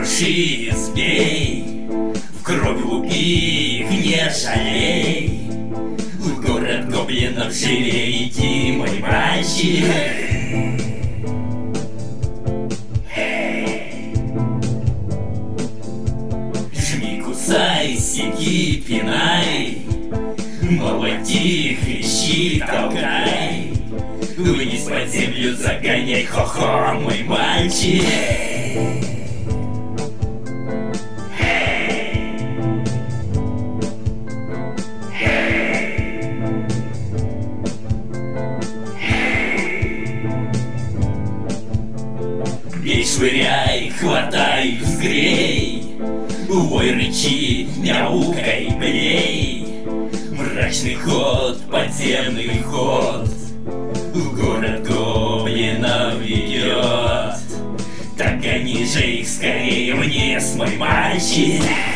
круши, сбей, в кровь лупи их не жалей. В город гоблинов живее иди, мой мальчик. Жми, кусай, сиди, пинай, молоди, хрящи, толкай, вынес под землю, загоняй, хо-хо, мой мальчик. Бей, швыряй, хватай, взгрей, вой, рычи, мяукай, блей. Мрачный ход, подземный ход в город гоблинов ведет. Так гони же их скорее вниз, мой мальчик.